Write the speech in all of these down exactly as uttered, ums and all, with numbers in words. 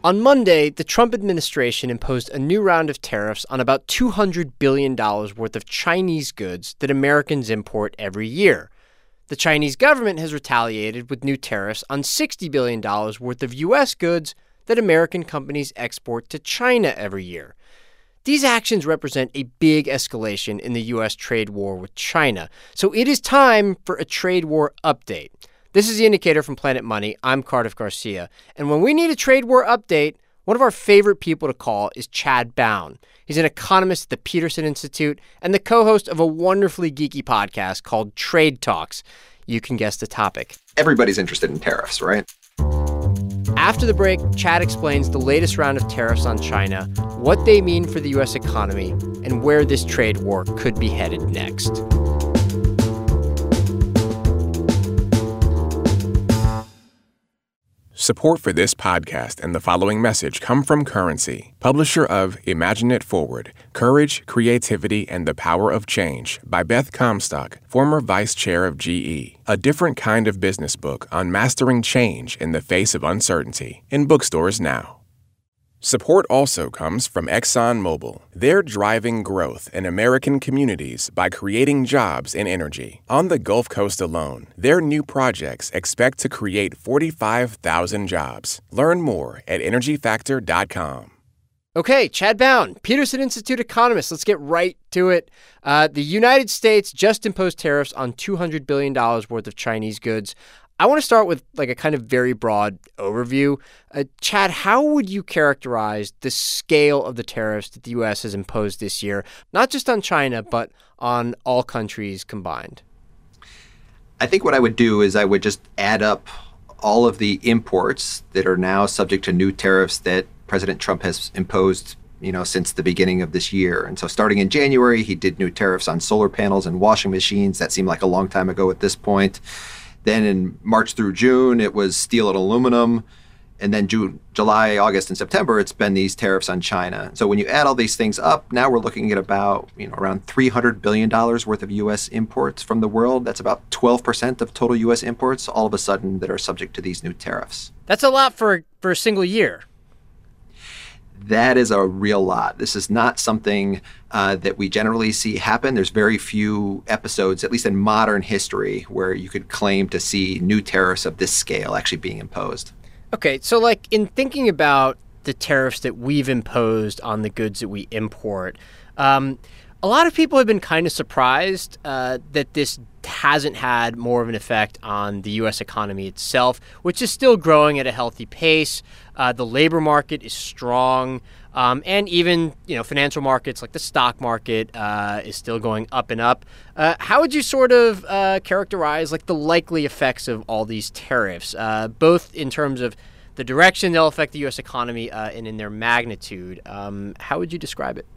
On Monday, the Trump administration imposed a new round of tariffs on about two hundred billion dollars worth of Chinese goods that Americans import every year. The Chinese government has retaliated with new tariffs on sixty billion dollars worth of U S goods that American companies export to China every year. These actions represent a big escalation in the U S trade war with China, so it is time for a trade war update. This is The Indicator from Planet Money. I'm Cardiff Garcia. And when we need a trade war update, one of our favorite people to call is Chad Bown. He's an economist at the Peterson Institute and the co-host of a wonderfully geeky podcast called Trade Talks. You can guess the topic. Everybody's interested in tariffs, right? After the break, Chad explains the latest round of tariffs on China, what they mean for the U S economy, and where this trade war could be headed next. Support for this podcast and the following message come from Currency, publisher of Imagine It Forward, Courage, Creativity, and the Power of Change by Beth Comstock, former vice chair of G E, a different kind of business book on mastering change in the face of uncertainty, in bookstores now. Support also comes from ExxonMobil. They're driving growth in American communities by creating jobs in energy. On the Gulf Coast alone, their new projects expect to create forty-five thousand jobs. Learn more at energy factor dot com. Okay, Chad Bown, Peterson Institute economist. Let's get right to it. Uh, the United States just imposed tariffs on two hundred billion dollars worth of Chinese goods. I want to start with like a kind of very broad overview. Uh, Chad, how would you characterize the scale of the tariffs that the U S has imposed this year, not just on China, but on all countries combined? I think what I would do is I would just add up all of the imports that are now subject to new tariffs that President Trump has imposed, you know, since the beginning of this year. And so starting in January, he did new tariffs on solar panels and washing machines. That seemed like a long time ago at this point. Then in March through June, it was steel and aluminum. And then June, July, August, and September, it's been these tariffs on China. So when you add all these things up, now we're looking at about, you know, around three hundred billion dollars worth of U S imports from the world. That's about twelve percent of total U S imports all of a sudden that are subject to these new tariffs. That's a lot for, for a single year. That is a real lot. This is not something uh, that we generally see happen. There's very few episodes, at least in modern history, where you could claim to see new tariffs of this scale actually being imposed. Okay, so like in thinking about the tariffs that we've imposed on the goods that we import, um, a lot of people have been kind of surprised uh, that this hasn't had more of an effect on the U S economy itself, which is still growing at a healthy pace. Uh, the labor market is strong, um, and even you know financial markets like the stock market uh, is still going up and up. Uh, how would you sort of uh, characterize like the likely effects of all these tariffs, uh, both in terms of the direction they'll affect the U S economy uh, and in their magnitude? Um, how would you describe it?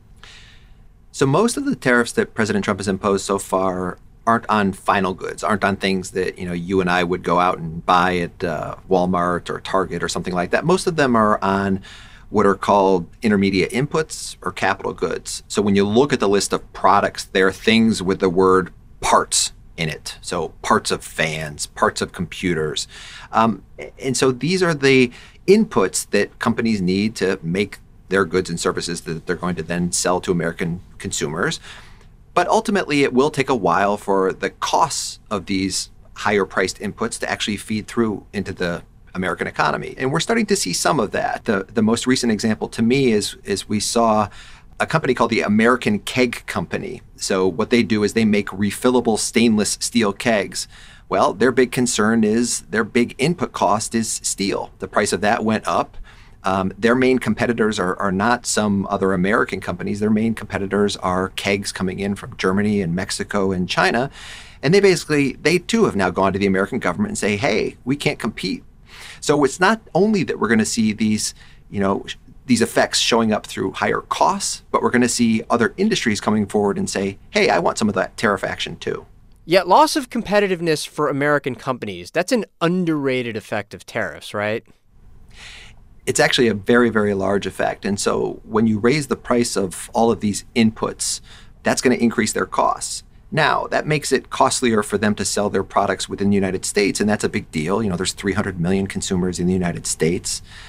So most of the tariffs that President Trump has imposed so far aren't on final goods, aren't on things that, you know, you and I would go out and buy at uh, Walmart or Target or something like that. Most of them are on what are called intermediate inputs or capital goods. So when you look at the list of products, there are things with the word parts in it. So parts of fans, parts of computers. Um, and so these are the inputs that companies need to make their goods and services that they're going to then sell to American consumers. But ultimately, it will take a while for the costs of these higher priced inputs to actually feed through into the American economy. And we're starting to see some of that. The the most recent example to me is, is we saw a company called the American Keg Company. So what they do is they make refillable stainless steel kegs. Well, their big concern is their big input cost is steel. The price of that went up. Um, their main competitors are, are not some other American companies. Their main competitors are kegs coming in from Germany and Mexico and China. And they basically, they too have now gone to the American government and say, hey, we can't compete. So it's not only that we're going to see these, you know, these effects showing up through higher costs, but we're going to see other industries coming forward and say, hey, I want some of that tariff action too. Yet loss of competitiveness for American companies, that's an underrated effect of tariffs, right? It's actually a very, very large effect. And so when you raise the price of all of these inputs, that's going to increase their costs. Now, that makes it costlier for them to sell their products within the United States, and that's a big deal. You know, there's three hundred million consumers in the United States.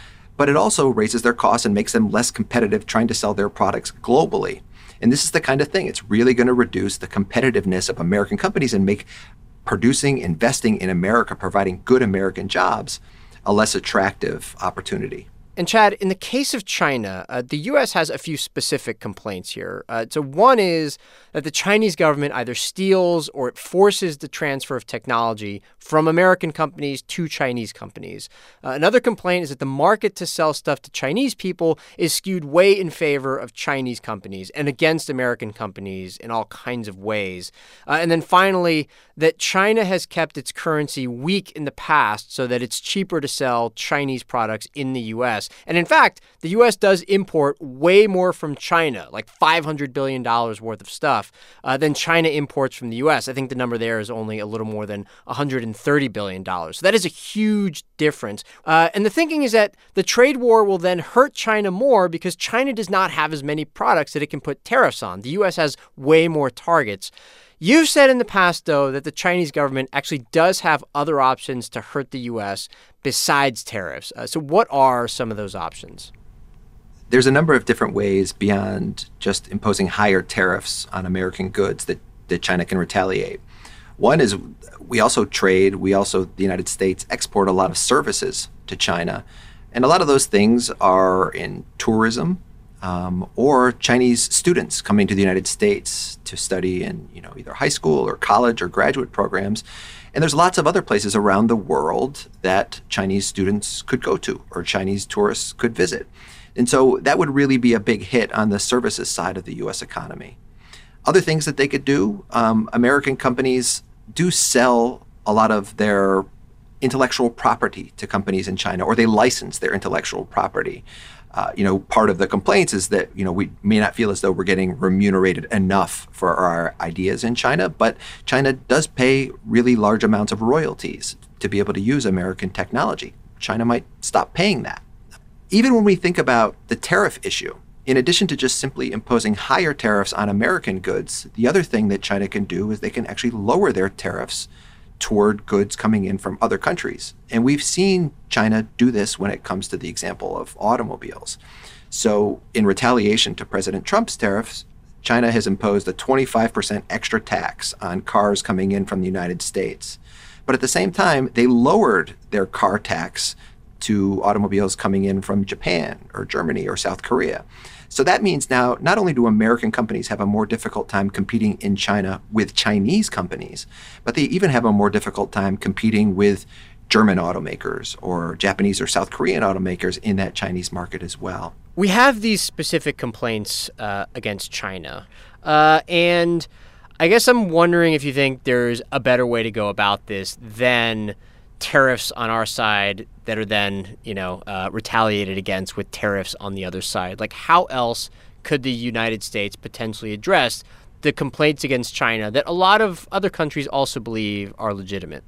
but it also raises their costs and makes them less competitive trying to sell their products globally. And this is the kind of thing, it's really going to reduce the competitiveness of American companies and make producing, investing in America, providing good American jobs, a less attractive opportunity. And Chad, in the case of China, uh, the U S has a few specific complaints here. Uh, so one is that the Chinese government either steals or it forces the transfer of technology from American companies to Chinese companies. Uh, another complaint is that the market to sell stuff to Chinese people is skewed way in favor of Chinese companies and against American companies in all kinds of ways. Uh, and then finally, that China has kept its currency weak in the past so that it's cheaper to sell Chinese products in the U S. And in fact, the U S does import way more from China, like five hundred billion dollars worth of stuff, uh, than China imports from the U S. I think the number there is only a little more than one hundred thirty billion dollars. So that is a huge difference. Uh, and the thinking is that the trade war will then hurt China more because China does not have as many products that it can put tariffs on. The U S has way more targets. You've said in the past, though, that the Chinese government actually does have other options to hurt the U S besides tariffs. Uh, so what are some of those options? There's a number of different ways beyond just imposing higher tariffs on American goods that, that China can retaliate. One is we also trade, we also, the United States, export a lot of services to China. And a lot of those things are in tourism, Um, or Chinese students coming to the United States to study in, you know, either high school or college or graduate programs. And there's lots of other places around the world that Chinese students could go to or Chinese tourists could visit. And so that would really be a big hit on the services side of the U S economy. Other things that they could do, um, American companies do sell a lot of their intellectual property to companies in China, or they license their intellectual property. Uh, you know, part of the complaints is that, you know, we may not feel as though we're getting remunerated enough for our ideas in China, but China does pay really large amounts of royalties to be able to use American technology. China might stop paying that. Even when we think about the tariff issue, in addition to just simply imposing higher tariffs on American goods, the other thing that China can do is they can actually lower their tariffs toward goods coming in from other countries. And we've seen China do this when it comes to the example of automobiles. So in retaliation to President Trump's tariffs, China has imposed a twenty-five percent extra tax on cars coming in from the United States. But at the same time, they lowered their car tax to automobiles coming in from Japan or Germany or South Korea. So that means now not only do American companies have a more difficult time competing in China with Chinese companies, but they even have a more difficult time competing with German automakers or Japanese or South Korean automakers in that Chinese market as well. We have these specific complaints uh, against China. Uh, and I guess I'm wondering if you think there's a better way to go about this than tariffs on our side that are then, you know, uh, retaliated against with tariffs on the other side. Like, how else could the United States potentially address the complaints against China that a lot of other countries also believe are legitimate?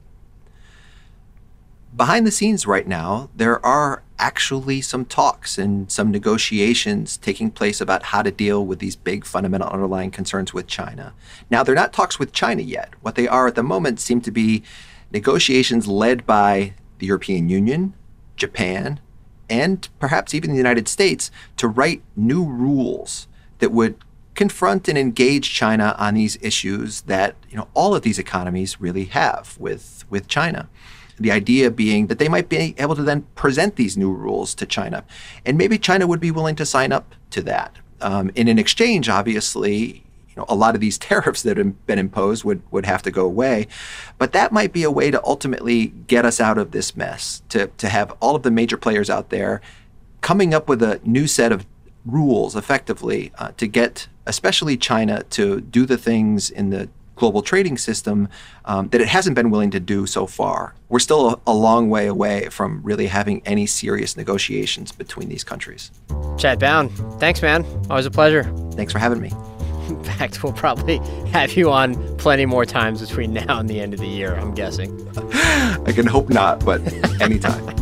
Behind the scenes right now, there are actually some talks and some negotiations taking place about how to deal with these big fundamental underlying concerns with China. Now, they're not talks with China yet. What they are at the moment seem to be negotiations led by the European Union, Japan, and perhaps even the United States to write new rules that would confront and engage China on these issues that, you know, all of these economies really have with, with China. The idea being that they might be able to then present these new rules to China. And maybe China would be willing to sign up to that. Um, and in exchange, obviously, you know, a lot of these tariffs that have been imposed would, would have to go away. But that might be a way to ultimately get us out of this mess, to, to have all of the major players out there coming up with a new set of rules effectively uh, to get especially China to do the things in the global trading system um, that it hasn't been willing to do so far. We're still a, a long way away from really having any serious negotiations between these countries. Chad Bown, thanks, man. Always a pleasure. Thanks for having me. In fact, we'll probably have you on plenty more times between now and the end of the year, I'm guessing. I can hope not, but anytime.